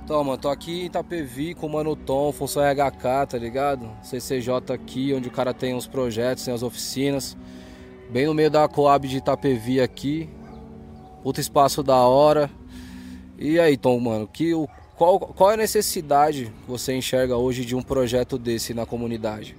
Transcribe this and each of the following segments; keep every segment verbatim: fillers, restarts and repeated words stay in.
Então, mano, tô aqui em Itapevi com o Mano Tom, Função R H K, tá ligado? C C J aqui, onde o cara tem uns projetos, tem as oficinas. Bem no meio da Coab de Itapevi aqui. Puta espaço da hora. E aí, Tom, mano, que, o, qual, qual é a necessidade que você enxerga hoje de um projeto desse na comunidade?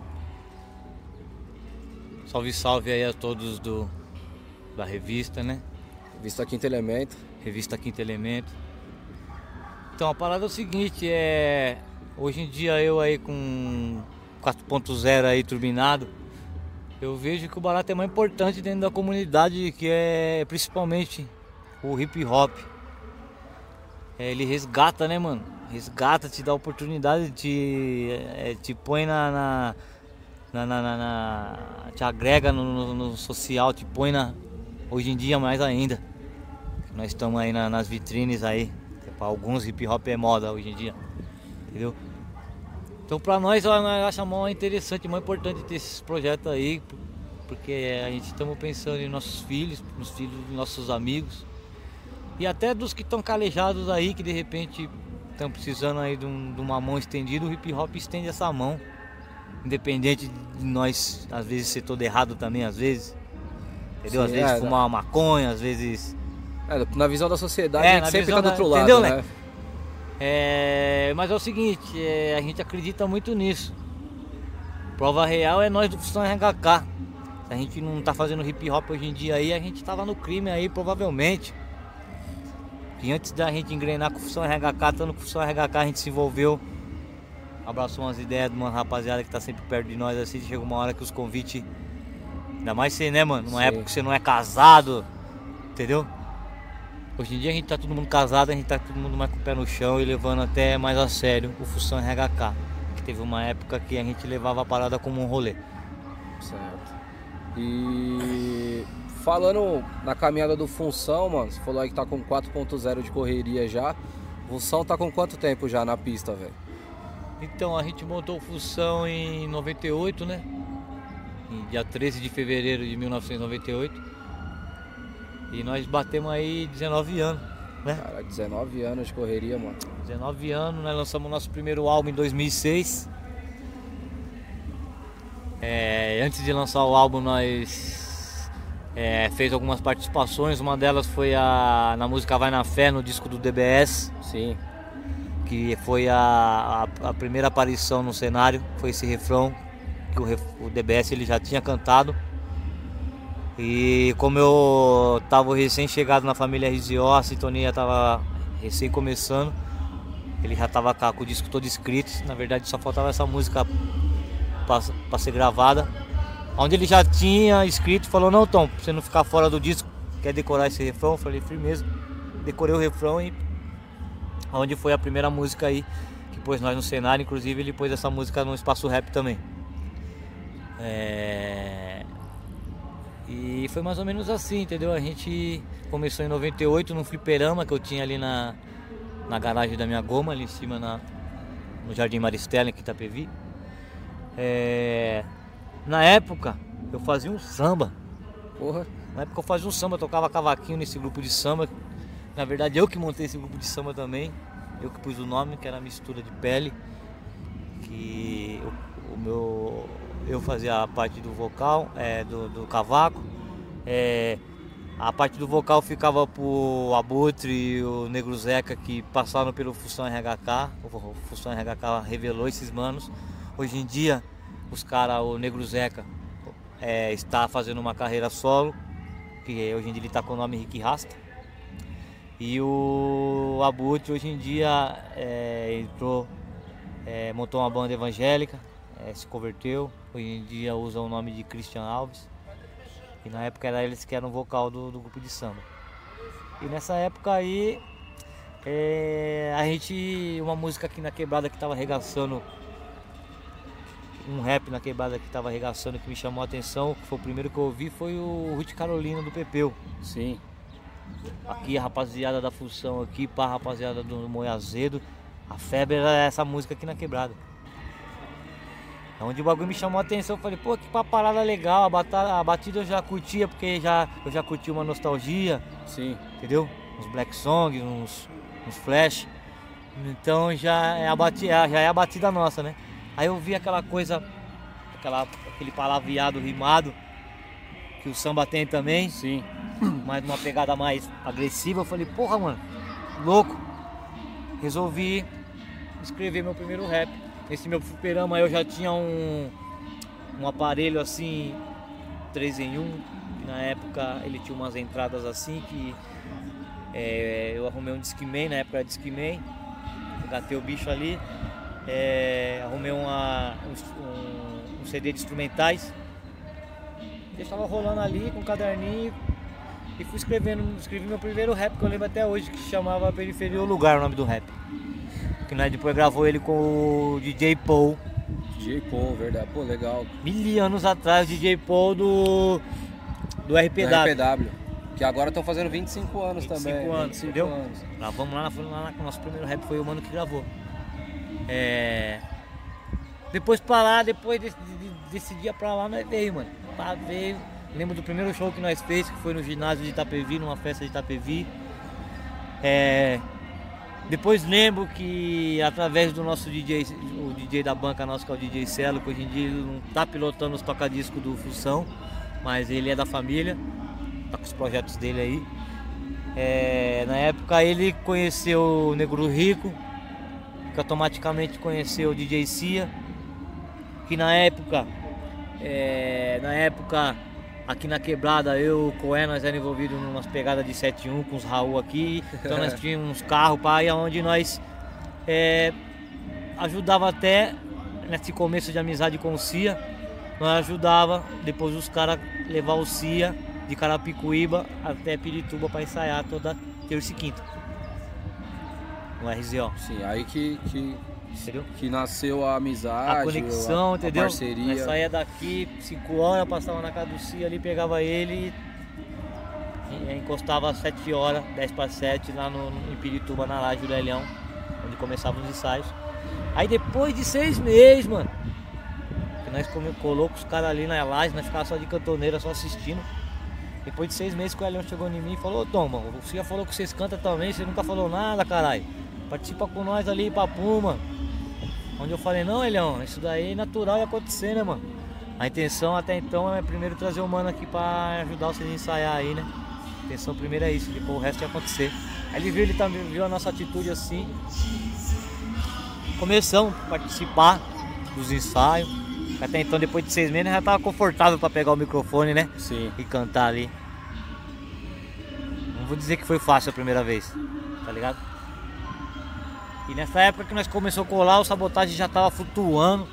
Salve, salve aí a todos do, da revista, né? Revista Quinto Elemento. Revista Quinto Elemento. Então, a parada é o seguinte, é... Hoje em dia eu aí com quatro ponto zero aí turbinado, eu vejo que o barato é mais importante dentro da comunidade, que é principalmente o hip hop. É, ele resgata, né, mano? Resgata, te dá oportunidade, te, é, te põe na... na, na, na, na, na te agrega no, no, no social, te põe na... Hoje em dia mais ainda. Nós estamos aí na, nas vitrines aí. Para alguns hip hop é moda hoje em dia, entendeu? Então pra nós, nós achamos mais interessante, mais importante ter esses projetos aí, porque a gente estamos pensando em nossos filhos, nos filhos dos nossos amigos e até dos que estão calejados aí, que de repente estão precisando aí de, um, de uma mão estendida. O hip hop estende essa mão, independente de nós às vezes ser todo errado também, às vezes, entendeu? Sim, às vezes é, fumar uma maconha, às vezes... É, na visão da sociedade, é, a gente sempre tá do outro lado, entendeu, né? né? É, mas é o seguinte, é, a gente acredita muito nisso. Prova real é nós do Função R H K. Se a gente não tá fazendo hip hop hoje em dia aí, a gente tava no crime aí, provavelmente. E antes da gente engrenar com o Função R H K, estando com o Função R H K, a gente se envolveu, abraçou umas ideias de uma rapaziada que tá sempre perto de nós, assim. Chega uma hora que os convites, ainda mais você, né, mano? Numa Sim. época que você não é casado, entendeu? Hoje em dia a gente tá todo mundo casado, a gente tá todo mundo mais com o pé no chão e levando até mais a sério o Função R H K. Que teve uma época que a gente levava a parada como um rolê. Certo. E falando na caminhada do Função, mano, você falou aí que tá com quatro ponto zero de correria já. O Função tá com quanto tempo já na pista, velho? Então, a gente montou o Função em noventa e oito, né? Em dia treze de fevereiro de mil novecentos e noventa e oito. E nós batemos aí dezenove anos, né? Cara, dezenove anos de correria, mano. dezenove anos, nós lançamos nosso primeiro álbum em dois mil e seis. É, antes de lançar o álbum, nós é, fez algumas participações. Uma delas foi a, na música Vai na Fé, no disco do D B S. Sim. Que foi a, a, a primeira aparição no cenário. Foi esse refrão que o, o D B S ele já tinha cantado. E como eu tava recém-chegado na família R Z O, a sintonia tava recém começando, ele já tava com o disco todo escrito. Na verdade só faltava essa música para ser gravada, onde ele já tinha escrito. Falou: não, Tom, pra você não ficar fora do disco, quer decorar esse refrão? Eu falei: firmeza. Decorei o refrão e onde foi a primeira música aí que pôs nós no cenário. Inclusive ele pôs essa música no Espaço Rap também. É... E foi mais ou menos assim, entendeu? A gente começou em noventa e oito num fliperama que eu tinha ali na, na garagem da minha goma, ali em cima na, no Jardim Maristela, em Itapevi. É, na época eu fazia um samba. Porra. Na época eu fazia um samba, eu tocava cavaquinho nesse grupo de samba. Na verdade eu que montei esse grupo de samba também. Eu que pus o nome, que era Mistura de Pele. Que o, o meu... Eu fazia a parte do vocal, é, do, do cavaco. É, a parte do vocal ficava pro Abutre e o Negro Zeca, que passaram pelo Função R H K. O Função R H K revelou esses manos. Hoje em dia, os caras, o Negro Zeca é, está fazendo uma carreira solo, que hoje em dia ele está com o nome Rick Rasta. E o Abutre hoje em dia é, entrou, é, montou uma banda evangélica. É, se converteu, hoje em dia usa o nome de Christian Alves. E na época era eles que eram vocal do, do grupo de samba. E nessa época aí é, a gente, uma música aqui na quebrada que tava arregaçando, um rap na quebrada que tava arregaçando, que me chamou a atenção, que foi o primeiro que eu ouvi, foi o Ruth Carolina do Pepeu. Sim. Aqui a rapaziada da Função aqui, pá, a rapaziada do Moiazedo, a febre era essa música aqui na quebrada. Onde o bagulho me chamou a atenção, eu falei: pô, que parada legal, a, batalha, a batida eu já curtia, porque já, eu já curti uma nostalgia. Sim. Entendeu? Uns black songs, uns, uns flash. Então já é, a batida, já é a batida nossa, né? Aí eu vi aquela coisa, aquela, aquele palavreado rimado que o samba tem também. Sim. Mas numa pegada mais agressiva. Eu falei, porra, mano, louco. Resolvi escrever meu primeiro rap. Nesse meu fliperama eu já tinha um, um aparelho assim, três em um. Na época ele tinha umas entradas assim que é, eu arrumei um Discman, na época era Discman. Gatei o bicho ali. É, arrumei uma, um, um C D de instrumentais. Deixava rolando ali com um caderninho. E fui escrevendo, escrevi meu primeiro rap que eu lembro até hoje, que se chamava Periferia ou Lugar, o nome do rap. Que nós depois gravou ele com o D J Paul. D J Paul, verdade. Pô, legal. Mil anos atrás, D J Paul do, do R P W. Do R P W. Que agora estão fazendo vinte e cinco anos vinte e cinco também. anos, vinte e cinco entendeu? anos. Gravamos lá, lá, lá, o nosso primeiro rap foi o mano que gravou. É... Depois pra lá, depois desse, desse dia pra lá, nós veio, mano. Pra veio. Lembro do primeiro show que nós fez, que foi no ginásio de Itapevi, numa festa de Itapevi. É... Depois lembro que através do nosso D J, o D J da banca nosso, que é o D J Celo, que hoje em dia ele não tá pilotando os tocadiscos do Função, mas ele é da família, tá com os projetos dele aí. É... Na época ele conheceu o Negro Rico, que automaticamente conheceu o D J Cia, que na época, é... na época aqui na Quebrada, eu, o Coé, nós éramos envolvidos em umas pegadas de sete um com os Raul aqui. Então nós tínhamos uns carros para ir onde nós é, ajudava até nesse começo de amizade com o Cia. Nós ajudava depois os caras levar o Cia de Carapicuíba até Pirituba para ensaiar toda terça e quinta no R Z O. Sim, aí que, que, entendeu? Que nasceu a amizade, a conexão, a, entendeu? a parceria. Nós saía daqui cinco horas, passava na casa do Cia ali, pegava ele e, e encostava às sete horas, dez para sete lá no, no, em Pirituba, na laje do Leilhão, onde começavam os ensaios. Aí depois de seis meses, mano, que nós colocamos os caras ali na laje, nós ficávamos só de cantoneira, só assistindo. Depois de seis meses que o Leilhão chegou em mim e falou: ô Tom, mano, o Cia falou que vocês cantam também, você nunca falou nada, caralho. Participa com nós ali, papo, mano. Onde eu falei: não, Leilhão, isso daí é natural de acontecer, né, mano? A intenção até então é primeiro trazer o mano aqui pra ajudar vocês a ensaiar aí, né? A intenção primeiro é isso, depois o resto ia acontecer. Aí ele viu, ele também viu a nossa atitude assim. Começamos a participar dos ensaios. Até então, depois de seis meses, já tava confortável pra pegar o microfone, né? Sim. E cantar ali. Não vou dizer que foi fácil a primeira vez, tá ligado? E nessa época que nós começamos a colar, o Sabotagem já tava flutuando.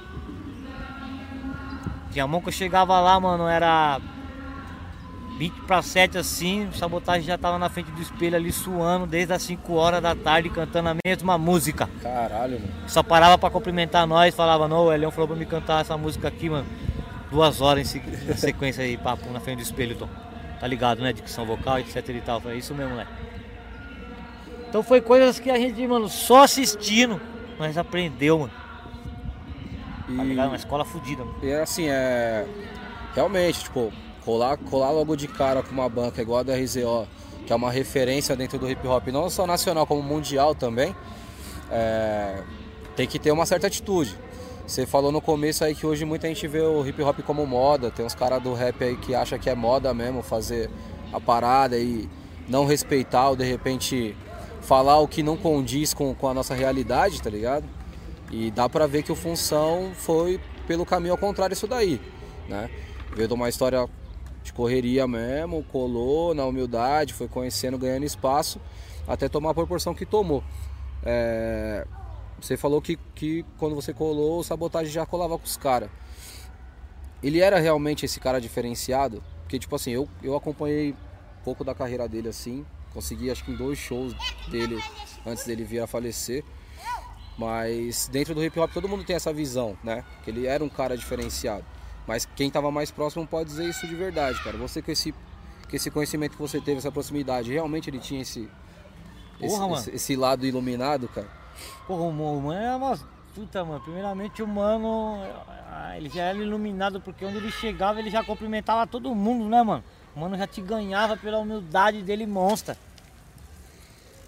Tinha mão que eu chegava lá, mano, era vinte para sete assim, o Sabotagem já tava na frente do espelho ali suando desde as cinco horas da tarde, cantando a mesma música. Caralho, mano. Só parava pra cumprimentar nós, falava: não, o Elião falou pra me cantar essa música aqui, mano. Duas horas em sequência aí, papo, na frente do espelho, Tom. Tá ligado, né? Dicção vocal, etc e tal. Foi isso mesmo, né? Então foi coisas que a gente, mano, só assistindo, nós aprendeu, mano. E... Tá ligado? Uma escola fodida, mano. E é assim, é... Realmente, tipo, colar, colar logo de cara com uma banca igual a da R Z O, que é uma referência dentro do hip hop, não só nacional como mundial também, é... tem que ter uma certa atitude. Você falou no começo aí que hoje muita gente vê o hip hop como moda, tem uns caras do rap aí que acham que é moda mesmo fazer a parada e não respeitar ou de repente falar o que não condiz com, com a nossa realidade, tá ligado? E dá pra ver que o Função foi pelo caminho ao contrário isso daí, né? Veio de uma história de correria mesmo, colou na humildade, foi conhecendo, ganhando espaço, até tomar a proporção que tomou. É... Você falou que, que quando você colou, o Sabotagem já colava com os caras. Ele era realmente esse cara diferenciado? Porque, tipo assim, eu, eu acompanhei um pouco da carreira dele assim, consegui acho que em dois shows dele antes dele vir a falecer. Mas dentro do hip hop todo mundo tem essa visão, né? Que ele era um cara diferenciado. Mas quem tava mais próximo pode dizer isso de verdade, cara. Você com esse, com esse conhecimento que você teve, essa proximidade, realmente ele tinha esse, Porra, esse, esse, esse lado iluminado, cara? Porra, o mano é uma puta, mano. Primeiramente o mano, ele já era iluminado porque onde ele chegava ele já cumprimentava todo mundo, né, mano? O mano já te ganhava pela humildade dele monstra.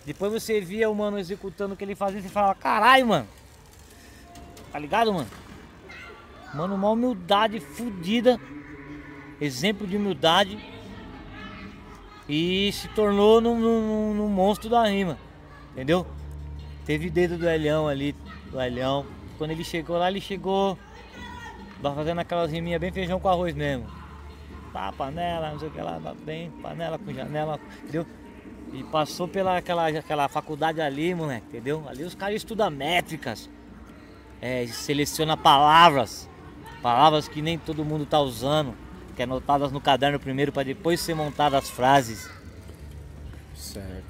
Depois você via o mano executando o que ele fazia e você falava, caralho, mano. Tá ligado, mano? Mano, uma humildade fodida. Exemplo de humildade. E se tornou num, num, num monstro da rima. Entendeu? Teve dedo do Elhão ali, do Elhão. Quando ele chegou lá, ele chegou fazendo aquelas riminhas bem feijão com arroz mesmo. Pá, panela, não sei o que lá, bem, panela com janela, entendeu? E passou pela aquela, aquela faculdade ali, moleque, entendeu? Ali os caras estudam métricas, é, seleciona palavras, palavras que nem todo mundo tá usando, que é anotadas no caderno primeiro para depois ser montadas as frases. Certo.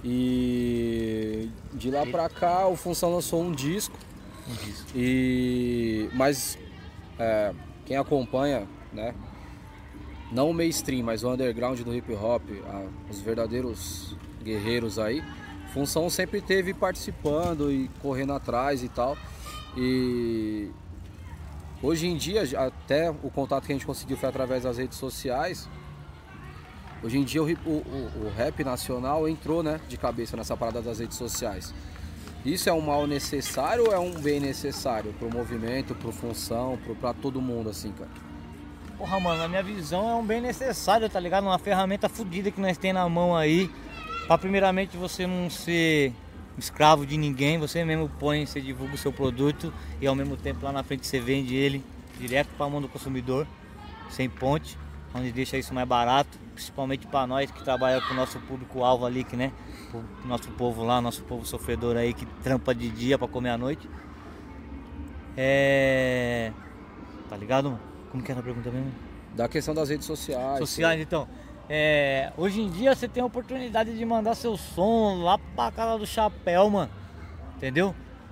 E de lá pra cá o Função lançou um disco. Um disco. E mas é, quem acompanha, né? Não o mainstream, mas o underground do hip hop, a, os verdadeiros guerreiros aí, Função sempre teve participando e correndo atrás e tal. E hoje em dia, até o contato que a gente conseguiu foi através das redes sociais. Hoje em dia o, o, o, o rap nacional entrou, né, de cabeça nessa parada das redes sociais. Isso é um mal necessário ou é um bem necessário pro movimento, pro Função, pro, pra todo mundo assim, cara? Porra, mano, na minha visão é um bem necessário, tá ligado? Uma ferramenta fodida que nós tem na mão aí. Pra primeiramente você não ser escravo de ninguém, você mesmo põe, você divulga o seu produto e ao mesmo tempo lá na frente você vende ele direto pra mão do consumidor, sem ponte, onde deixa isso mais barato, principalmente pra nós que trabalha com o nosso público-alvo ali, que, né? O nosso povo lá, nosso povo sofredor aí que trampa de dia pra comer à noite. É... Tá ligado, mano? Como que era a pergunta mesmo? Da questão das redes sociais. Sociais, então. É, hoje em dia você tem a oportunidade de mandar seu som lá pra casa do chapéu, mano. Entendeu?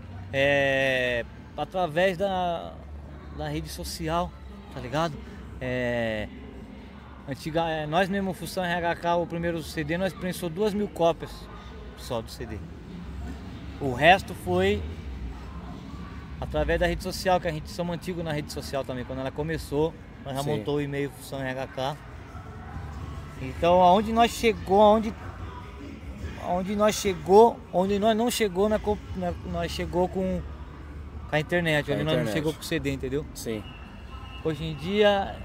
É, através da, da rede social, tá ligado? É, antiga, é, nós mesmo, Função R H K, o primeiro C D, nós prensou duas mil cópias só do C D. O resto foi através da rede social, que a gente somos antigos na rede social também. Quando ela começou, nós já Sim. montou o e-mail Função R H K. Então, aonde nós chegou, aonde, aonde nós chegou, onde nós não chegou, nós, nós chegou com, com a internet, onde a nós internet. não chegou com o C D, entendeu? Sim. Hoje em dia,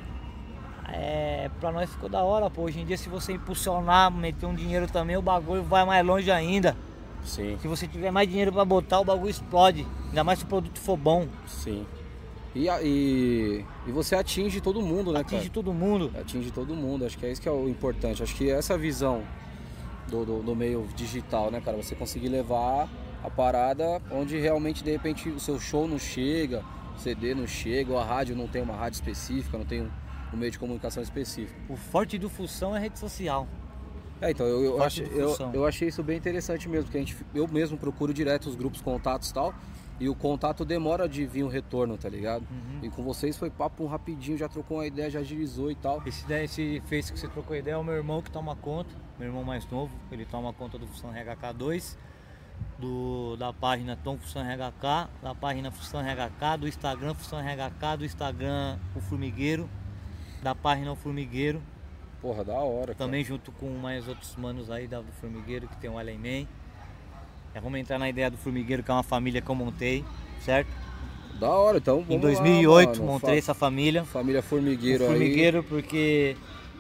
é, pra nós ficou da hora, pô. Hoje em dia, se você impulsionar, meter um dinheiro também, o bagulho vai mais longe ainda. Sim. Se você tiver mais dinheiro pra botar, o bagulho explode. Ainda mais se o produto for bom. Sim. E, e, e você atinge todo mundo, né, atinge cara? Atinge todo mundo. Atinge todo mundo, acho que é isso que é o importante. Acho que essa visão do, do, do meio digital, né, cara? Você conseguir levar a parada onde realmente, de repente, o seu show não chega, o C D não chega, ou a rádio não tem uma rádio específica, não tem um, um meio de comunicação específico. O forte do Função é a rede social. É, então, eu, eu, achei, eu, eu achei isso bem interessante mesmo, porque a gente, eu mesmo procuro direto os grupos, contatos e tal, e o contato demora de vir um retorno, tá ligado? Uhum. E com vocês foi papo rapidinho, já trocou uma ideia, já agilizou e tal. Esse, daí, esse Face que você trocou ideia é o meu irmão que toma conta, meu irmão mais novo, ele toma conta do Função R H K dois, do, da página Tom Função R H K, da página Função R H K, do Instagram Função R H K, do Instagram O Formigueiro, da página O Formigueiro. Porra, da hora, também cara. Junto com mais outros manos aí da, do Formigueiro, que tem o Alien Man. É, vamos entrar na ideia do Formigueiro, que é uma família que eu montei, certo? Da hora, então vamos Em dois mil e oito lá, mano, montei essa família. Família Formigueiro aí. Formigueiro porque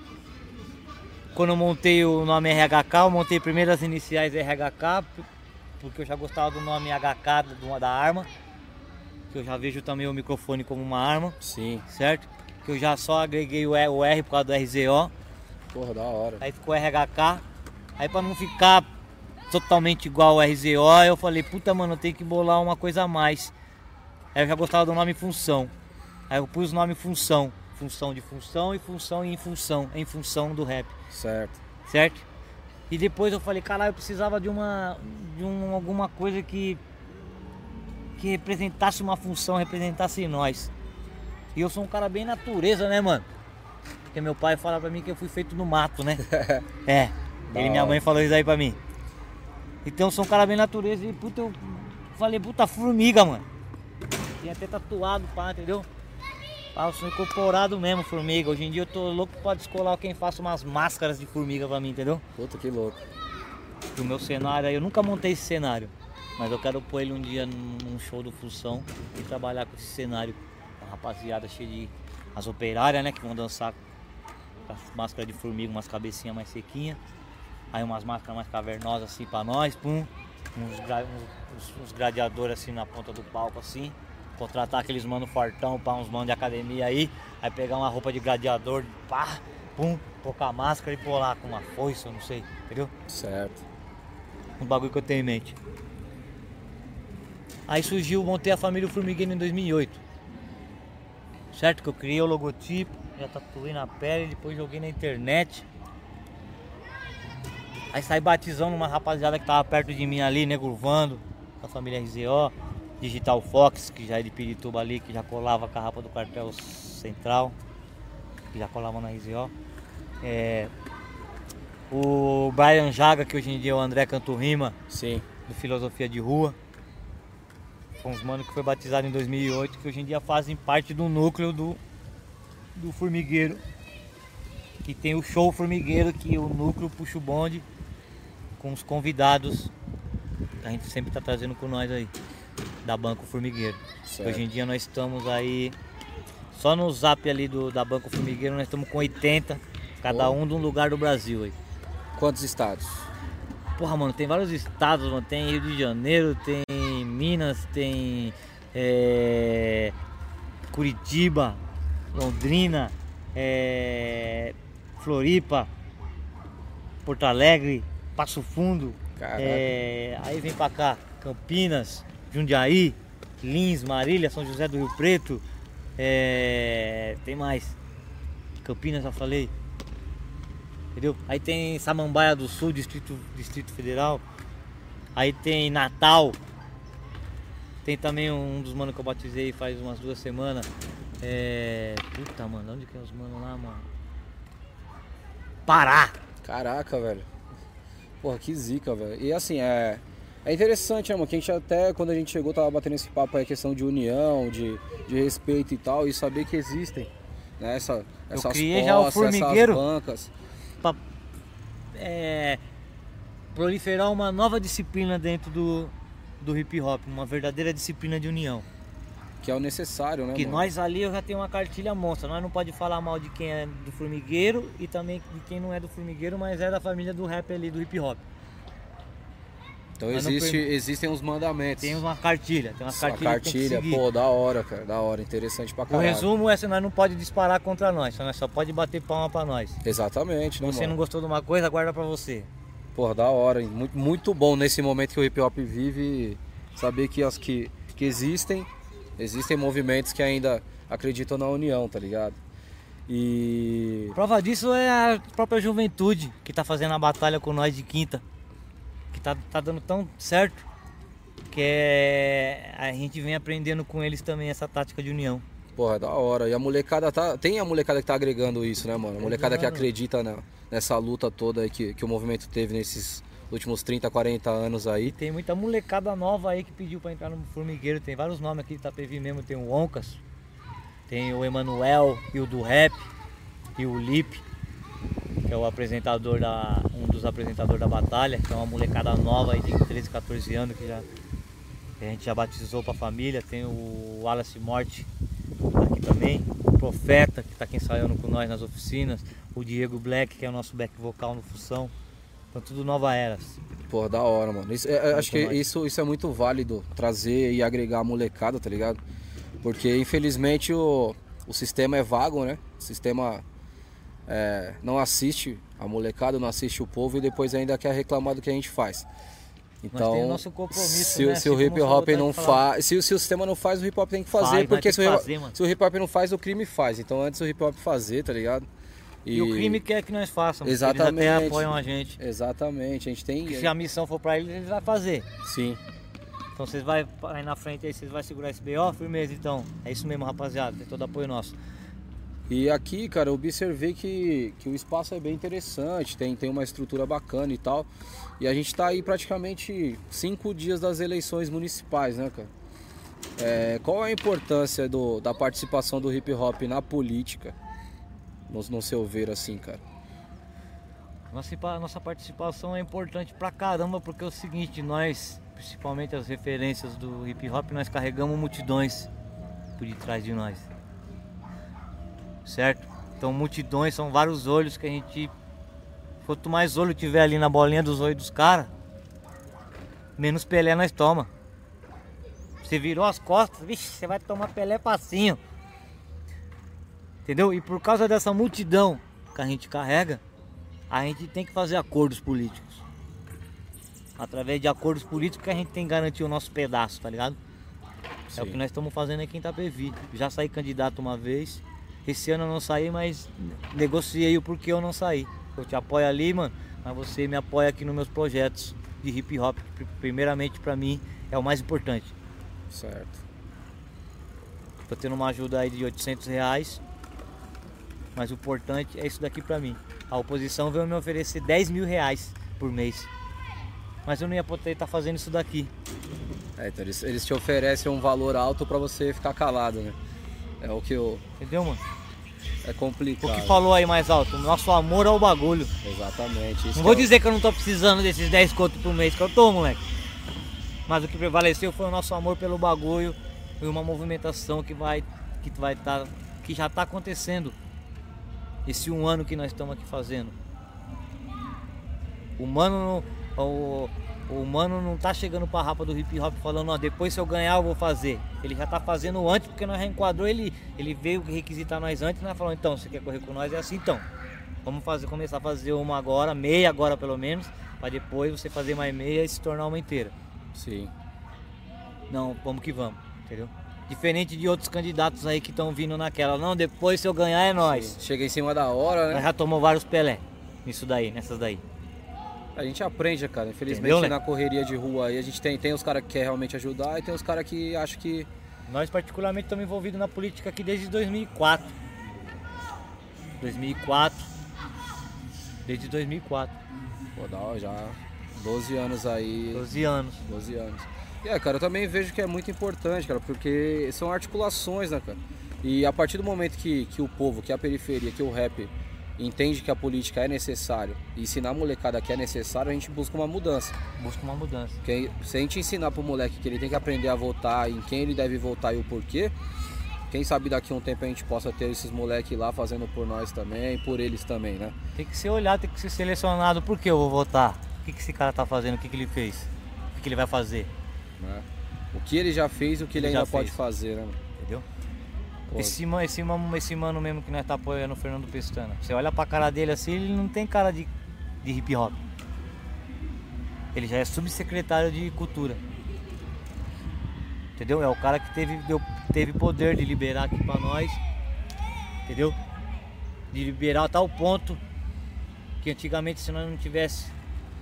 quando eu montei o nome R H K, eu montei primeiro as iniciais R H K, porque eu já gostava do nome H K da arma, que eu já vejo também o microfone como uma arma. Sim. Certo? Que eu já só agreguei o R por causa do R Z O. Porra, da hora. Aí ficou R H K. Aí pra não ficar totalmente igual ao R Z O, eu falei, puta, mano, eu tenho que bolar uma coisa a mais. Aí eu já gostava do nome Função. Aí eu pus o nome Função. Função de função e função em função. Em função do rap. Certo. Certo? E depois eu falei, caralho, eu precisava de uma. de um, alguma coisa que. que representasse uma função, representasse nós. E eu sou um cara bem natureza, né, mano? Porque meu pai fala pra mim que eu fui feito no mato, né? É. Ele e minha mãe falou isso aí pra mim. Então eu sou um cara bem natureza e puta, eu falei, puta formiga, mano. Tinha até tatuado, pá, entendeu? Ah, eu sou incorporado mesmo, formiga. Hoje em dia eu tô louco pra descolar quem faça umas máscaras de formiga pra mim, entendeu? Puta, que louco. que o meu cenário, eu nunca montei esse cenário, mas eu quero pôr ele um dia num show do Função e trabalhar com esse cenário. A rapaziada cheia de... as operárias, né, que vão dançar com as máscaras de formiga, umas cabecinhas mais sequinhas. Aí umas máscaras mais cavernosas assim pra nós, pum. Uns, gra... uns, uns gladiadores assim na ponta do palco assim. Contratar aqueles mano fortão, pá, uns mano de academia aí. Aí pegar uma roupa de gladiador, pá, pum, colocar a máscara e pôr lá com uma foice, eu não sei, entendeu? Certo. Um bagulho que eu tenho em mente. Aí surgiu, montei a família Formigueiro em dois mil e oito. Certo que eu criei o logotipo, já tatuei na pele, depois joguei na internet. Aí saí batizando uma rapaziada que tava perto de mim ali, negurvando, da família R Z O, Digital Fox, que já é de Pirituba ali, que já colava a carrapa do quartel central, que já colava na R Z O. É, o Brian Jaga, que hoje em dia é o André Canto Rima, Sim. do Filosofia de Rua. Foi uns mano que foi batizado em dois mil e oito, que hoje em dia fazem parte do núcleo do, do Formigueiro. Que tem o show Formigueiro, que o núcleo puxa o bonde com os convidados que a gente sempre tá trazendo com nós aí, da Banco Formigueiro. Certo. Hoje em dia nós estamos aí, só no zap ali do, da Banco Formigueiro, nós estamos com oitenta, cada um de um lugar do Brasil aí. Quantos estados? Porra, mano, tem vários estados, mano. Tem Rio de Janeiro, tem Minas, tem é, Curitiba, Londrina, é, Floripa, Porto Alegre, Passo Fundo. É, aí vem pra cá, Campinas, Jundiaí, Lins, Marília, São José do Rio Preto. É, tem mais. Campinas, já falei. Entendeu? Aí tem Samambaia do Sul, Distrito, Distrito Federal. Aí tem Natal. Tem também um dos manos que eu batizei faz umas duas semanas. É... Puta, mano, onde que é os manos lá, mano? Pará! Caraca, velho. Porra, que zica, velho. E assim, é... É interessante, né, mano? Que a gente até, quando a gente chegou, tava batendo esse papo aí, a questão de união, de, de respeito e tal, e saber que existem, né? Essa, essas eu criei já o formigueiro essas bancas. Pra, é, proliferar uma nova disciplina dentro do, do hip hop, uma verdadeira disciplina de união. Que é o necessário, né, Que mano? nós ali eu já tenho uma cartilha monstra, nós não pode falar mal de quem é do formigueiro e também de quem não é do formigueiro, mas é da família do rap ali, do hip hop. Então existe, per... existem os mandamentos. Tem uma cartilha, tem uma cartilha, cartilha, que pô, da hora, cara, da hora, interessante pra caralho. O resumo é que nós não pode disparar contra nós, nós só pode bater palma pra nós. Exatamente, né, Se você mano? não gostou de uma coisa, guarda pra você. Pô, da hora, muito, muito bom nesse momento que o hip hop vive, saber que as que, que existem, existem movimentos que ainda acreditam na união, tá ligado? E... Prova disso é a própria juventude que tá fazendo a batalha com nós de quinta. Que tá, tá dando tão certo que é, a gente vem aprendendo com eles também essa tática de união. Porra, da hora. E a molecada tá. Tem a molecada que tá agregando isso, né, mano? A molecada que acredita na, nessa luta toda aí que, que o movimento teve nesses últimos trinta, quarenta anos aí. E tem muita molecada nova aí que pediu pra entrar no Formigueiro. Tem vários nomes aqui de Itapevi mesmo. Tem o Oncas, tem o Emanuel e o do Rap e o Lipe, que é o apresentador da, um dos apresentadores da batalha, que é uma molecada nova aí de treze, quatorze anos que já que a gente já batizou pra família. Tem o Wallace Morte aqui também, o Profeta, que tá aqui ensaiando com nós nas oficinas, o Diego Black, que é o nosso back vocal no Função. Então tudo nova eras. Pô, da hora, mano. Isso, é, acho que isso, isso é muito válido, trazer e agregar a molecada, tá ligado? Porque infelizmente o, o sistema é vago, né? O sistema é, não assiste a molecada, não assiste o povo e depois ainda quer reclamar do que a gente faz. Então, tem o nosso compromisso, se, né? se o hip hop não faz, se, se o sistema não faz, o hip hop tem que fazer, faz, porque se o, fazer, se o hip hop não faz, o crime faz. Então antes o hip hop fazer, tá ligado? E, e o crime quer que nós façamos. Exatamente. Eles até apoiam a gente. Exatamente. A gente tem. Se a missão for pra eles, eles vão fazer. Sim. Então vocês vão aí na frente aí, vocês vão segurar esse B O, firmeza então. É isso mesmo, rapaziada. Tem todo apoio nosso. E aqui, cara, eu observei que, que o espaço é bem interessante, tem, tem uma estrutura bacana e tal. E a gente tá aí praticamente cinco dias das eleições municipais, né, cara? É, qual a importância do, da participação do hip hop na política, no, no seu ver, assim, cara? Nossa, nossa participação é importante pra caramba, porque é o seguinte, nós, principalmente as referências do hip hop, nós carregamos multidões por detrás de nós, certo? Então multidões são vários olhos que a gente, quanto mais olho tiver ali na bolinha dos olhos dos caras, menos Pelé nós toma. Você virou as costas, vixe, você vai tomar Pelé facinho. Entendeu? E por causa dessa multidão que a gente carrega, a gente tem que fazer acordos políticos. Através de acordos políticos que a gente tem que garantir o nosso pedaço, tá ligado? Sim. É o que nós estamos fazendo aqui em Itapevi. Já saí candidato uma vez. Esse ano eu não saí, mas negociei o porquê eu não saí. Eu te apoio ali, mano, mas você me apoia aqui nos meus projetos de hip hop, que primeiramente pra mim é o mais importante. Certo. Tô tendo uma ajuda aí de oitocentos reais, mas o importante é isso daqui pra mim. A oposição veio me oferecer dez mil reais por mês, mas eu não ia poder estar fazendo isso daqui. É, então eles, eles te oferecem um valor alto pra você ficar calado, né? É o que eu... Entendeu, mano? É complicado. O que falou aí mais alto? Nosso amor ao bagulho. Exatamente. Isso não vou é dizer que eu não tô precisando desses dez contos por mês que eu tô, moleque. Mas o que prevaleceu foi o nosso amor pelo bagulho e uma movimentação que vai, que vai tá, que já tá acontecendo. Esse um ano que nós estamos aqui fazendo. O mano, não, o, o mano não tá chegando pra rapa do hip hop falando, ó, depois se eu ganhar eu vou fazer. Ele já tá fazendo antes, porque nós já enquadrou ele, ele veio requisitar nós antes, nós falamos, então, você quer correr com nós? É assim então. Vamos fazer, começar a fazer uma agora, meia agora pelo menos, pra depois você fazer mais meia e se tornar uma inteira. Sim. Não, vamos que vamos, entendeu? Diferente de outros candidatos aí que estão vindo naquela, não, depois se eu ganhar é nós. Sim. Chega em cima da hora, né? Nós já tomou vários Pelé nisso daí, nessas daí. A gente aprende, cara. Infelizmente, entendeu, né? Na correria de rua aí, a gente tem, tem os caras que querem realmente ajudar e tem os caras que acham que... Nós particularmente estamos envolvidos na política aqui desde dois mil e quatro. dois mil e quatro. Desde dois mil e quatro. Pô, dá já doze anos aí. doze anos. doze anos. E é, cara, eu também vejo que é muito importante, cara, porque são articulações, né, cara? E a partir do momento que, que o povo, que a periferia, que o rap entende que a política é necessário e ensinar a molecada que é necessário, a gente busca uma mudança. Busca uma mudança. Porque se a gente ensinar pro moleque que ele tem que aprender a votar, em quem ele deve votar e o porquê, quem sabe daqui a um tempo a gente possa ter esses moleques lá fazendo por nós também, por eles também, né? Tem que ser olhado, tem que ser selecionado. Por que eu vou votar? O que, que esse cara tá fazendo? O que, que ele fez? O que, que ele vai fazer? Né? O que ele já fez e o que ele, ele ainda pode fez. fazer, né? Entendeu? Esse, esse, mano, esse mano mesmo que nós tá apoiando, o Fernando Pestana. Você olha pra cara dele assim, ele não tem cara de, de hip hop. Ele já é subsecretário de cultura. Entendeu? É o cara que teve, deu, teve poder de liberar aqui pra nós. Entendeu? De liberar a tal ponto que antigamente, se nós não tivesse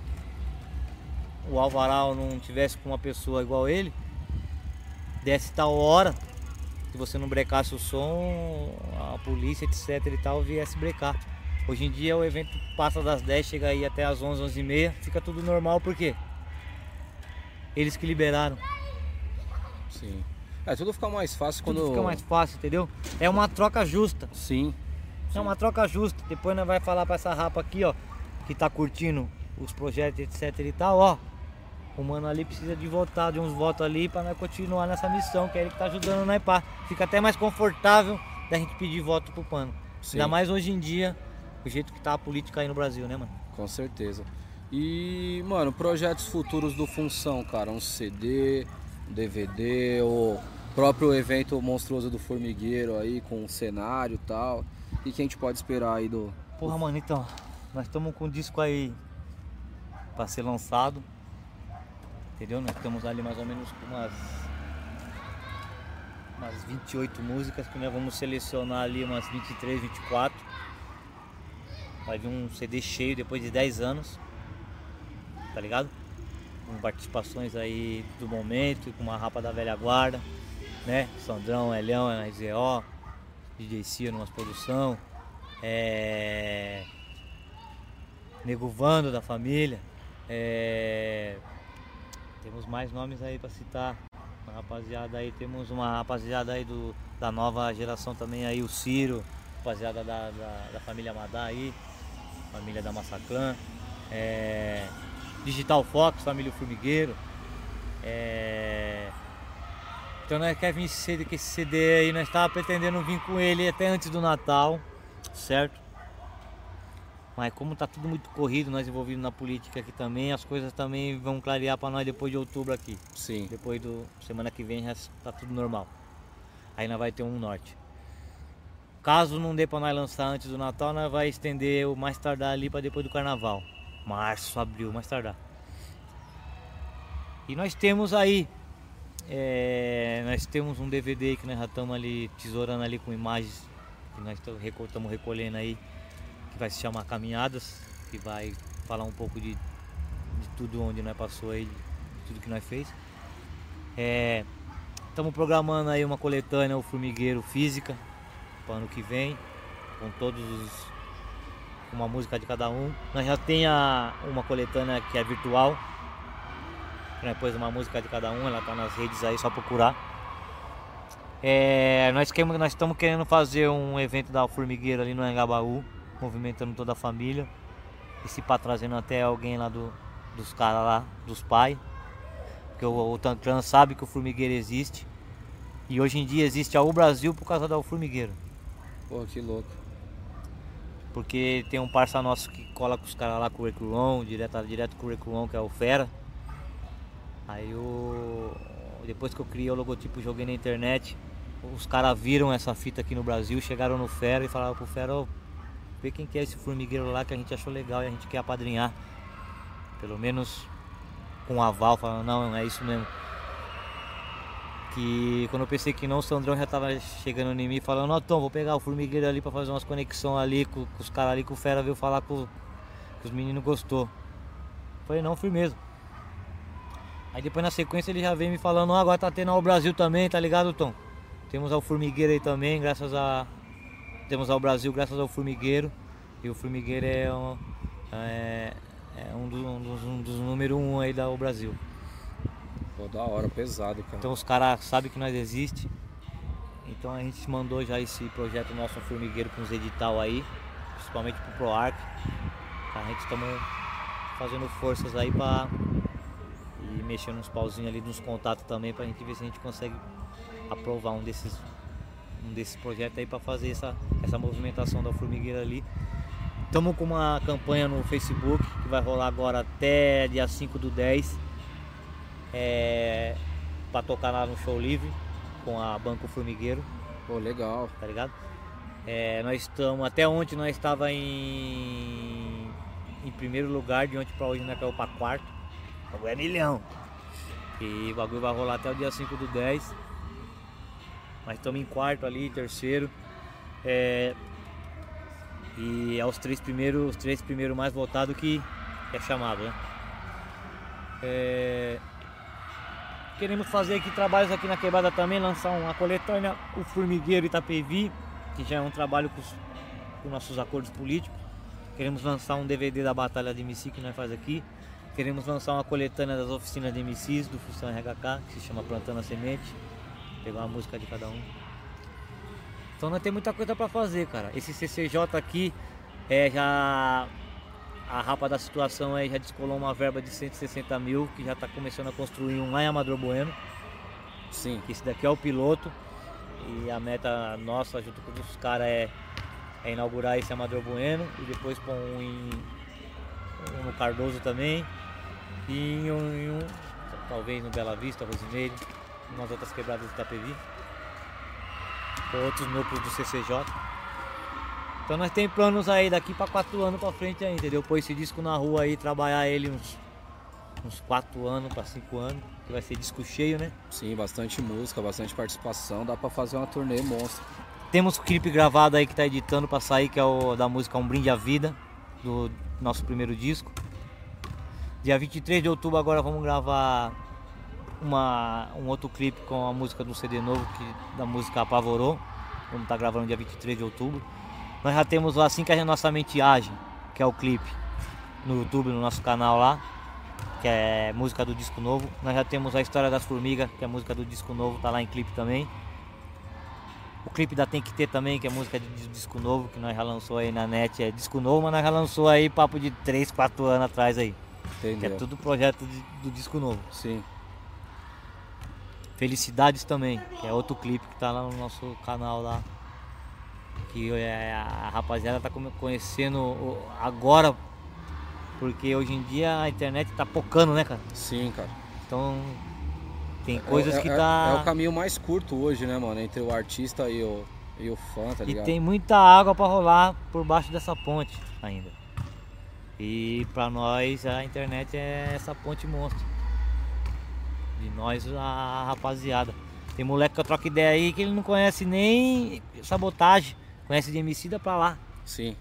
o alvará, não tivesse com uma pessoa igual ele, desse tal hora, se você não brecasse o som, a polícia, etc e tal, viesse brecar. Hoje em dia o evento passa das dez, chega aí até as onze, onze e meia, fica tudo normal, por quê? Eles que liberaram. Sim. É, tudo fica mais fácil tudo quando... Tudo fica mais fácil, entendeu? É uma troca justa. Sim. É Sim. uma troca justa. Depois nós vai falar pra essa rapa aqui, ó, que tá curtindo os projetos, etc e tal, ó. O mano ali precisa de votar, de uns votos ali pra nós continuar nessa missão, que é ele que tá ajudando nós, pá. Fica até mais confortável da gente pedir voto pro Pano. Sim. Ainda mais hoje em dia, o jeito que tá a política aí no Brasil, né, mano? Com certeza. E, mano, projetos futuros do Função, cara, um C D, um D V D, o próprio evento monstruoso do Formigueiro aí, com um cenário e tal. E que a gente pode esperar aí do... Porra, mano, então, nós estamos com um disco aí pra ser lançado. Entendeu? Nós estamos ali mais ou menos com umas, umas vinte e oito músicas que nós vamos selecionar ali umas vinte e três, vinte e quatro. Vai vir um C D cheio depois de dez anos, tá ligado? Com participações aí do momento, com uma rapa da velha guarda, né? Sandrão, Elhão, R Z O, D J Cia numas produção, é... Nego Vando da família, é... Temos mais nomes aí pra citar. Uma rapaziada aí, temos uma rapaziada aí do, da nova geração também aí, o Ciro, rapaziada da, da, da família Madá aí. família da Massaclan, é, Digital Fox, família Formigueiro. É, então nós quer vir esse, esse C D aí, nós estávamos pretendendo vir com ele até antes do Natal, certo? Mas como tá tudo muito corrido, nós envolvidos na política aqui também, as coisas também vão clarear para nós depois de outubro aqui. Sim. Depois do semana que vem já tá tudo normal. Aí nós vai ter um norte. Caso não dê para nós lançar antes do Natal, nós vai estender o mais tardar ali para depois do Carnaval. Março, abril, mais tardar. E nós temos aí, é, nós temos um D V D que nós já estamos ali tesourando ali com imagens que nós estamos recolhendo aí, que vai se chamar Caminhadas, que vai falar um pouco de, de tudo onde nós passou aí, de tudo que nós fez. Estamos é, programando aí uma coletânea, o Formigueiro Física, para o ano que vem, com todos os, uma música de cada um. Nós já tem a, uma coletânea que é virtual, que nós pôs uma música de cada um, ela está nas redes aí, só procurar. É, nós, queremos, nós estamos querendo fazer um evento da Formigueiro ali no Anhangabaú, movimentando toda a família, e se pá, trazendo até alguém lá do, dos caras lá, dos pais, porque o, o Tantran sabe que o Formigueiro existe, e hoje em dia existe a O Brasil por causa da Formigueiro. Pô, que louco. Porque tem um parça nosso que cola com os caras lá com o Recruon, direto, direto com o Recruon, que é o Fera. Aí o... depois que eu criei o logotipo, joguei na internet, os caras viram essa fita aqui no Brasil, chegaram no Fera e falaram pro Fera, oh, vê quem que é esse formigueiro lá que a gente achou legal e a gente quer apadrinhar. Pelo menos com um aval, falando, não, é isso mesmo. Que quando eu pensei que não, o Sandrão já tava chegando em mim falando, ó Tom, vou pegar o formigueiro ali pra fazer umas conexões ali com, com os caras ali, que o Fera veio falar com, que os meninos gostou. Eu falei, não, fui mesmo. Aí depois na sequência ele já veio me falando, ó, agora tá tendo ao Brasil também, tá ligado, Tom? Temos ao Formigueiro aí também, graças a... Temos ao Brasil graças ao Formigueiro. E o Formigueiro é um, é, é um, dos, um, dos, um dos número um aí do Brasil. Pô, da hora, pesado, cara. Então os caras sabem que nós existe. Então a gente mandou já esse projeto nosso Formigueiro com os edital aí, principalmente pro ProArc. A gente estamos fazendo forças aí pra ir mexendo uns pauzinhos ali nos contatos também, pra gente ver se a gente consegue aprovar um desses um desses projetos aí para fazer essa, essa movimentação da Formigueira ali. Estamos com uma campanha no Facebook que vai rolar agora até dia cinco do dez, é, para tocar lá no Show Livre com a Banco Formigueiro. Pô, legal. Tá ligado? É, nós estamos, até ontem nós estava em, em primeiro lugar, de ontem para hoje nós caiu para quarto. Agora é milhão. E o bagulho vai rolar até o dia cinco do dez. Nós estamos em quarto ali, terceiro. É, e é os três primeiros, os três primeiros mais votados que é chamado, né? É, queremos fazer aqui trabalhos aqui na Quebrada também, lançar uma coletânea, o Formigueiro Itapevi, que já é um trabalho com, os, com nossos acordos políticos. Queremos lançar um D V D da Batalha de M C que nós faz aqui. Queremos lançar uma coletânea das oficinas de M Cs do Função R H K, que se chama Plantando a Semente. Pegar uma música de cada um. Então nós temos muita coisa pra fazer, cara. Esse C C J aqui é já... A rapa da situação aí já descolou uma verba de cento e sessenta mil, que já tá começando a construir um lá em Amador Bueno. Sim. Esse daqui é o piloto. E a meta nossa, junto com os caras, é, é inaugurar esse Amador Bueno. E depois pôr um, em, um no Cardoso também. E em um, em um talvez no Bela Vista, Rosineiro. Umas outras quebradas de Itapevi, com outros núcleos do C C J. Então nós temos planos aí daqui para quatro anos para frente aí, entendeu? Pôr esse disco na rua aí, trabalhar ele uns, uns quatro anos para cinco anos, que vai ser disco cheio, né? Sim, bastante música, bastante participação, dá para fazer uma turnê monstro. Temos o clipe gravado aí que tá editando para sair, que é o da música Um Brinde à Vida, do nosso primeiro disco. Dia vinte e três de outubro agora vamos gravar Uma, um outro clipe com a música do C D novo, que, da música Apavorou. Vamos estar gravando dia vinte e três de outubro. Nós já temos o Assim Que a Nossa Mente Age, que é o clipe no YouTube, no nosso canal lá, que é música do disco novo. Nós já temos A História das Formigas, que é música do disco novo, tá lá em clipe também. O clipe da Tem Que Ter também, que é música de disco novo, que nós já lançou aí na net. É disco novo, mas nós já lançou aí papo de três, quatro anos atrás aí. Entendeu? Que é tudo projeto de, do disco novo. Sim. Felicidades também, que é outro clipe que tá lá no nosso canal lá. Que é, a rapaziada tá conhecendo agora, porque hoje em dia a internet tá pocando, né, cara? Sim, cara. Então tem coisas é, que é, tá... É o caminho mais curto hoje, né, mano? Entre o artista e o, e o fã, tá ligado? E tem muita água pra rolar por baixo dessa ponte ainda. E pra nós a internet é essa ponte monstro. De nós, a rapaziada. Tem moleque que eu troco ideia aí que ele não conhece nem Sabotagem. Conhece de Emicida pra lá. Sim.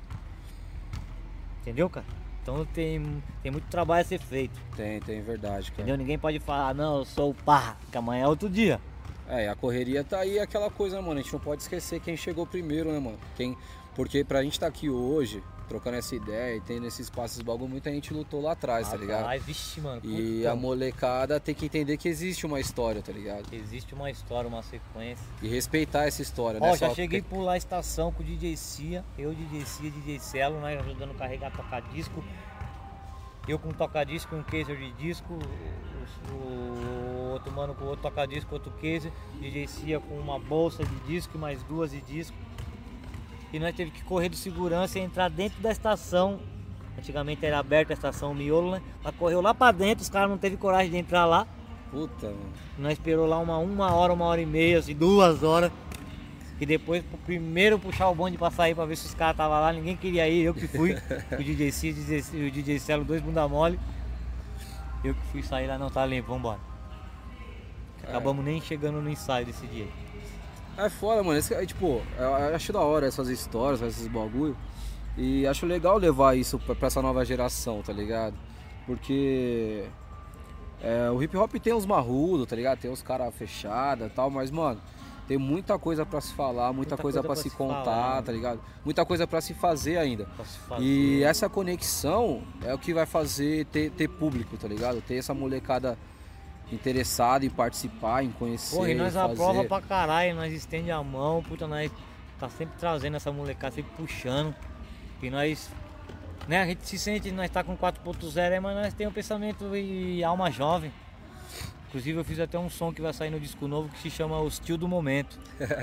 Entendeu, cara? Então tem, tem muito trabalho a ser feito. Tem, tem verdade, cara. Entendeu? Ninguém pode falar, não, eu sou o pá, que amanhã é outro dia. É, a correria tá aí, aquela coisa, mano. A gente não pode esquecer quem chegou primeiro, né, mano? Quem... Porque pra gente tá aqui hoje, trocando essa ideia e tendo esse espaço, esse bagulho, muita gente lutou lá atrás, tá ligado? Ai, vixe, mano. E puta. a molecada tem que entender que existe uma história, tá ligado? Existe uma história, uma sequência. E respeitar essa história, Ó, né? já Só cheguei porque- por lá a estação com o D J Cia, eu, D J Cia, D J Celo, nós ajudando a carregar toca-disco. Eu com toca-disco, um caser de disco, o, o outro mano com outro toca-disco, outro caser, D J Cia com uma bolsa de disco e mais duas de disco. E nós teve que correr do segurança e entrar dentro da estação. Antigamente era aberta a estação Miolo, né? Mas correu lá pra dentro, os caras não teve coragem de entrar lá. Puta, mano. Nós esperou lá uma, uma hora, uma hora e meia, assim, duas horas. E depois, pro primeiro puxar o bonde pra sair pra ver se os caras estavam lá, ninguém queria ir, eu que fui. O D J C e o D J Celo, dois bunda mole. Eu que fui sair lá, não, tá limpo, vambora. Acabamos nem chegando no ensaio desse dia. É foda, mano. Esse, é, tipo, eu acho da hora essas histórias, esses bagulho. E acho legal levar isso pra, pra essa nova geração, tá ligado? Porque é, o hip hop tem uns marrudos, tá ligado? Tem uns caras fechados e tal, mas, mano, tem muita coisa pra se falar, muita, Muita coisa, coisa pra pra se se contar, falar, tá ligado? Muita coisa pra se fazer ainda. Pra se fazer. E essa conexão é o que vai fazer ter, ter público, tá ligado? Ter essa molecada interessada em participar, em conhecer, Porra, e nós em fazer. aprova pra caralho, nós estende a mão, puta, nós tá sempre trazendo essa molecada, sempre puxando. E nós, né, a gente se sente, nós tá com quatro ponto zero, mas nós temos um pensamento e alma jovem. Inclusive eu fiz até um som que vai sair no disco novo que se chama O Estilo do Momento.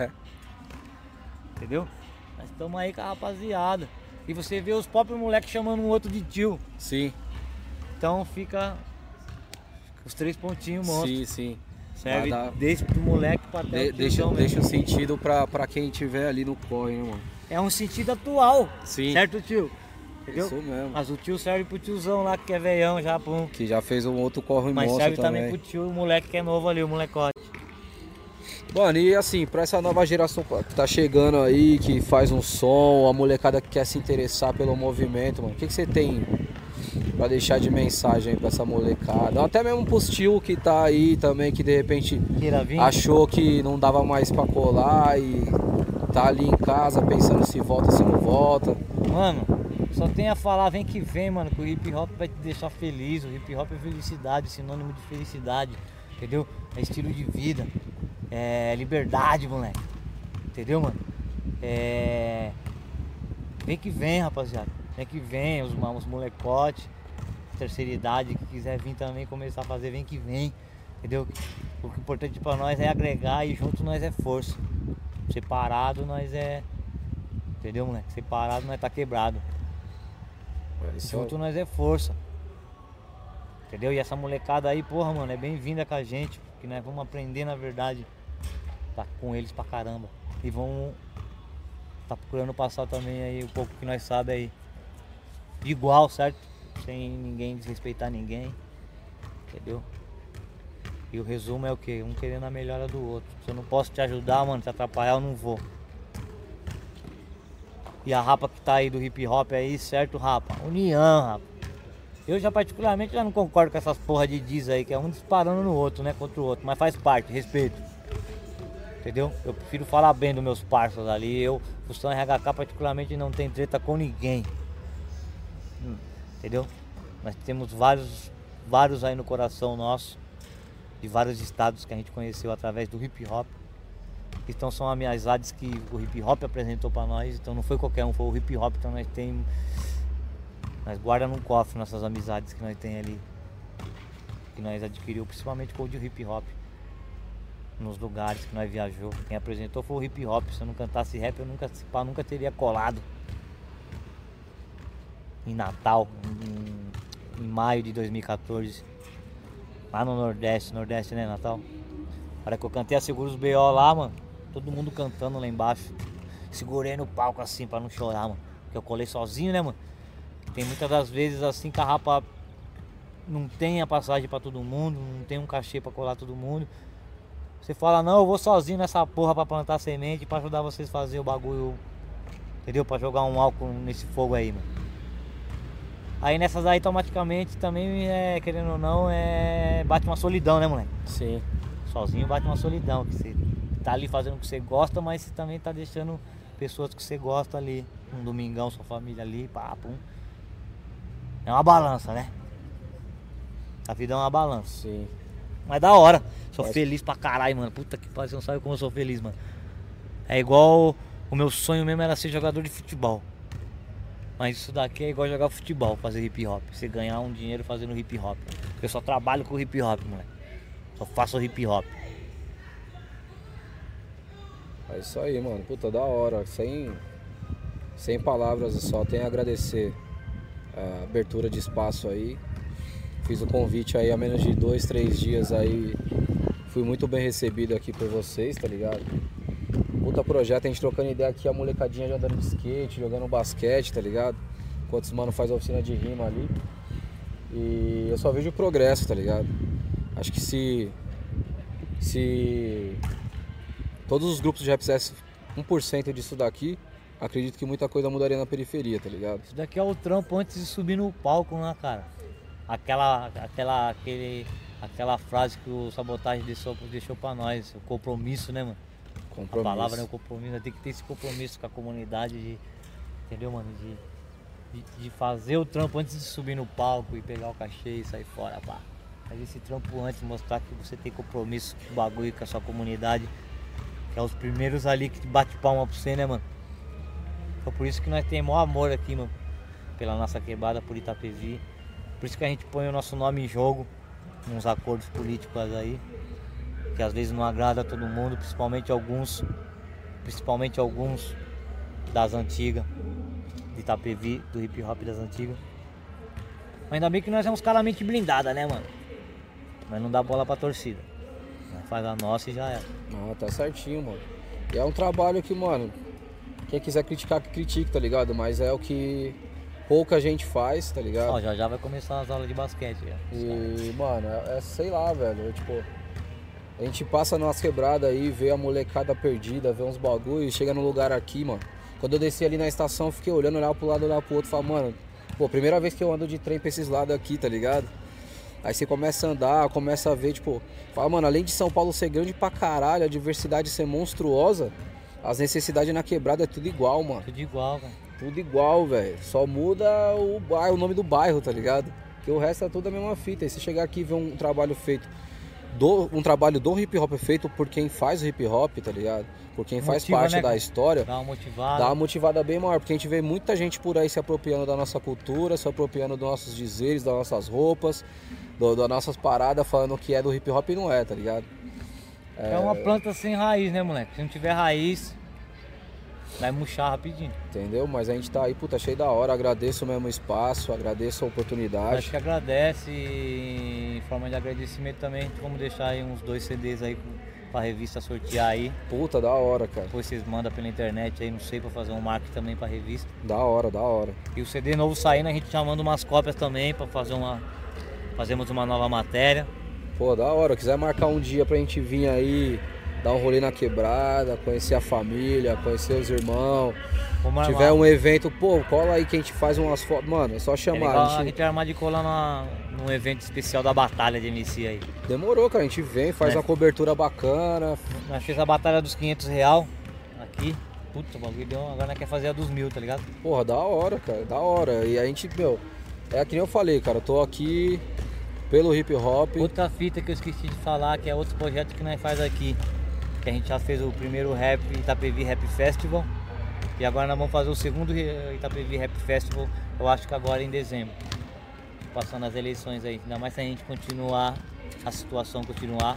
Entendeu? Nós estamos aí com a rapaziada. E você vê os próprios moleques chamando um outro de tio. Sim, Então fica os três pontinhos monstros. sim, sim. Serve Dá- dá- desde o moleque pra até De- o deixa, tiozão deixa mesmo. o sentido pra, pra quem tiver ali no corre, né, mano? É um sentido atual. Sim. Certo, tio? Entendeu? Isso mesmo. Mas o tio serve pro tiozão lá que é veião já, pum. Que já fez um outro corre Mas monstro serve também. também pro tio, o moleque que é novo ali, o molecote. Mano, e assim, pra essa nova geração que tá chegando aí, que faz um som, a molecada que quer se interessar pelo movimento, mano, o que, que você tem pra deixar de mensagem aí pra essa molecada? Ou até mesmo pros tio que tá aí também, que de repente Queira vir. achou que não dava mais pra colar e tá ali em casa pensando se volta, se não volta. Mano, só tem a falar, vem que vem, mano, que o hip hop vai te deixar feliz. O hip hop é felicidade, sinônimo de felicidade, entendeu? É estilo de vida, é liberdade, moleque. Entendeu, mano? É... Vem que vem, rapaziada. Vem que vem, os, os molecotes, terceira idade, que quiser vir também começar a fazer, vem que vem. Entendeu? O que é importante pra nós é agregar e junto nós é força. Separado nós é... Entendeu, moleque? Separado nós tá quebrado. Isso Junto nós é força. Entendeu? E essa molecada aí, porra, mano, é bem-vinda com a gente. Que nós vamos aprender, na verdade, tá com eles pra caramba. E vamos tá procurando passar também aí um pouco que nós sabe aí. Igual, certo? Sem ninguém desrespeitar ninguém. Entendeu? E o resumo é o quê? Um querendo a melhora do outro. Se eu não posso te ajudar, mano, te atrapalhar, eu não vou. E a rapa que tá aí do hip hop aí, certo, rapa? União, rapa. Eu já particularmente já não concordo com essas porra de diz aí, que é um disparando no outro, né, contra o outro. Mas faz parte, respeito. Entendeu? Eu prefiro falar bem dos meus parceiros ali. Eu, Fustão R H K, particularmente não tem treta com ninguém. Hum, entendeu? Nós temos vários, vários aí no coração nosso. De vários estados que a gente conheceu através do hip hop. Então são amizades que o hip hop apresentou pra nós, então não foi qualquer um, foi o hip hop, então nós tem, nós guarda num cofre nossas amizades que nós tem ali, que nós adquiriu principalmente com o de hip hop, nos lugares que nós viajou. Quem apresentou foi o hip hop, se eu não cantasse rap eu nunca, pá, nunca teria colado em Natal, em, em maio de dois mil e quatorze, lá no Nordeste, Nordeste né Natal? Na hora que eu cantei a Segura os B O lá, mano, todo mundo cantando lá embaixo. Segurei no palco assim pra não chorar, mano. Porque eu colei sozinho, né, mano? Tem muitas das vezes assim que a rapa não tem a passagem pra todo mundo, não tem um cachê pra colar todo mundo. Você fala, não, eu vou sozinho nessa porra pra plantar semente, pra ajudar vocês a fazer o bagulho, entendeu? Pra jogar um álcool nesse fogo aí, mano. Aí nessas aí automaticamente também, é, querendo ou não, é, bate uma solidão, né, moleque? Sim. Sozinho bate uma solidão, que você tá ali fazendo o que você gosta, mas você também tá deixando pessoas que você gosta ali. Um domingão, sua família ali, pá, pum. É uma balança, né? A vida é uma balança. Sim. Mas da hora. Sou Mas... feliz pra caralho, mano. Puta que pariu, você não sabe como eu sou feliz, mano. É igual, o meu sonho mesmo era ser jogador de futebol. Mas isso daqui é igual jogar futebol, fazer hip hop. Você ganhar um dinheiro fazendo hip hop. Eu só trabalho com hip hop, moleque. Só faço hip hop. É isso aí, mano. Puta, da hora. Sem, sem palavras, só tenho a agradecer a abertura de espaço aí. Fiz o convite aí há menos de dois, três dias aí. Fui muito bem recebido aqui por vocês, tá ligado? Puta projeto, a gente trocando ideia aqui, a molecadinha já andando de skate, jogando basquete, tá ligado? Enquanto os mano faz a oficina de rima ali. E eu só vejo progresso, tá ligado? Acho que se, se todos os grupos de rap fizessem um por cento disso daqui, acredito que muita coisa mudaria na periferia, tá ligado? Isso daqui é o trampo antes de subir no palco, né, cara? Aquela, aquela, aquele, aquela frase que o Sabotagem deixou, deixou pra nós, o compromisso, né, mano? Compromisso. A palavra, né, o compromisso, tem que ter esse compromisso com a comunidade, de, entendeu, mano? De, de, de fazer o trampo antes de subir no palco e pegar o cachê e sair fora, pá. Fazer esse trampo antes, mostrar que você tem compromisso com o bagulho, com a sua comunidade, que é os primeiros ali que bate palma pra você, né, mano? Então por isso que nós temos maior amor aqui, mano, pela nossa quebrada, por Itapevi. Por isso que a gente põe o nosso nome em jogo, nos acordos políticos aí, que às vezes não agrada a todo mundo, principalmente alguns, principalmente alguns das antigas, de Itapevi, do hip hop das antigas. Mas ainda bem que nós somos caras mente blindada, né, mano? Mas não dá bola pra torcida. Nós faz a nossa e já é. Ah, tá certinho, mano. E é um trabalho que, mano, quem quiser criticar, que critique, tá ligado? Mas é o que pouca gente faz, tá ligado? Ó, já já vai começar as aulas de basquete, já. E, mano, é, é sei lá, velho. É, tipo, a gente passa nas quebradas aí, vê a molecada perdida, vê uns bagulho e chega num lugar aqui, mano. Quando eu desci ali na estação, eu fiquei olhando, olhava pro lado, olhava pro outro e falava, mano, pô, primeira vez que eu ando de trem pra esses lados aqui, tá ligado? Aí você começa a andar, começa a ver, tipo, fala, mano, além de São Paulo ser grande pra caralho, a diversidade ser monstruosa, as necessidades na quebrada é tudo igual, mano. Tudo igual, velho. Tudo igual, velho. Só muda o bairro, o nome do bairro, tá ligado? Porque o resto é tudo a mesma fita. E se chegar aqui e ver um trabalho feito, do, um trabalho do hip hop feito por quem faz o hip hop, tá ligado? Por quem faz Motiva, parte né, da cara? história. Dá uma motivada. Dá uma motivada bem maior, porque a gente vê muita gente por aí se apropriando da nossa cultura, se apropriando dos nossos dizeres, das nossas roupas, do, das nossas paradas, falando que é do hip hop e não é, tá ligado? É... é uma planta sem raiz, né, moleque? Se não tiver raiz, vai murchar rapidinho. Entendeu? Mas a gente tá aí, puta, cheio da hora. Agradeço mesmo o espaço, agradeço a oportunidade. Acho que agradece e em forma de agradecimento também, vamos deixar aí uns dois C Ds aí pra revista sortear aí. Puta, da hora, cara. Depois vocês mandam pela internet aí, não sei, pra fazer um marketing também pra revista. Da hora, da hora. E o C D novo saindo, a gente já manda umas cópias também pra fazer uma... Fazemos uma nova matéria. Pô, da hora. Quiser marcar um dia pra gente vir aí, dar um rolê na quebrada, conhecer a família, conhecer os irmãos. Se tiver um evento, pô, cola aí que a gente faz umas fotos. Mano, é só chamar. É legal, a gente... a gente vai armar de colar numa, num evento especial da Batalha de M C aí. Demorou, cara. A gente vem, faz É. uma cobertura bacana. Nós fizemos a Batalha dos quinhentos real aqui. Puta, o bagulho deu. Agora nós quer fazer a dos mil, tá ligado? Porra, da hora, cara. Da hora. E a gente, meu, é que nem eu falei, cara. Eu tô aqui pelo hip hop. Outra fita que eu esqueci de falar, que é outro projeto que nós faz aqui. Que que a gente já fez o primeiro Rap Itapevi Rap Festival. E agora nós vamos fazer o segundo Itapevi Rap Festival, eu acho que agora em dezembro. Passando as eleições aí, ainda mais se a gente continuar, a situação continuar.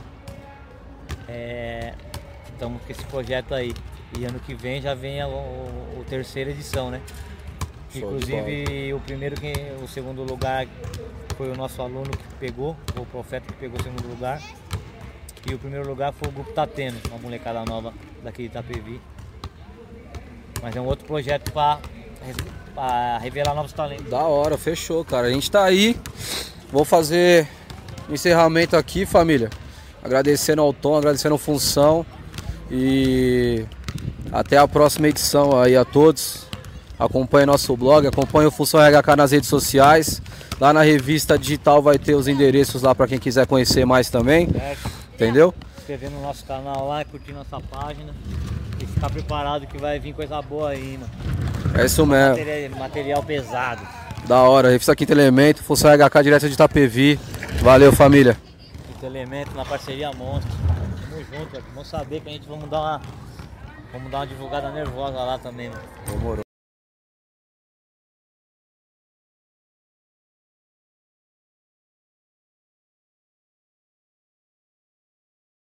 É, estamos com esse projeto aí. E ano que vem já vem a, o, o terceira edição, né? Inclusive o primeiro, que, o segundo lugar foi o nosso aluno que pegou, o Profeta que pegou o segundo lugar. E o primeiro lugar foi o Grupo Tateno, uma molecada nova daqui de Itapevi. Mas é um outro projeto para revelar novos talentos. Da hora, fechou, cara. A gente tá aí. Vou fazer o encerramento aqui, família. Agradecendo ao Tom, agradecendo a Função. E até a próxima edição aí a todos. Acompanhe nosso blog, acompanhe o Função R H K nas redes sociais. Lá na revista digital vai ter os endereços lá para quem quiser conhecer mais também. É. Entendeu? Se inscrever no nosso canal lá, curtir nossa página. E ficar preparado que vai vir coisa boa aí, mano. É isso mesmo. Material, material pesado. Da hora, revista Quinto Elemento, Função R H K direto de Itapevi. Valeu, família. Quinto Elemento na parceria Monstro. Tamo junto, vamos saber que a gente vamos dar uma, vamos dar uma divulgada nervosa lá também, mano. Demorou.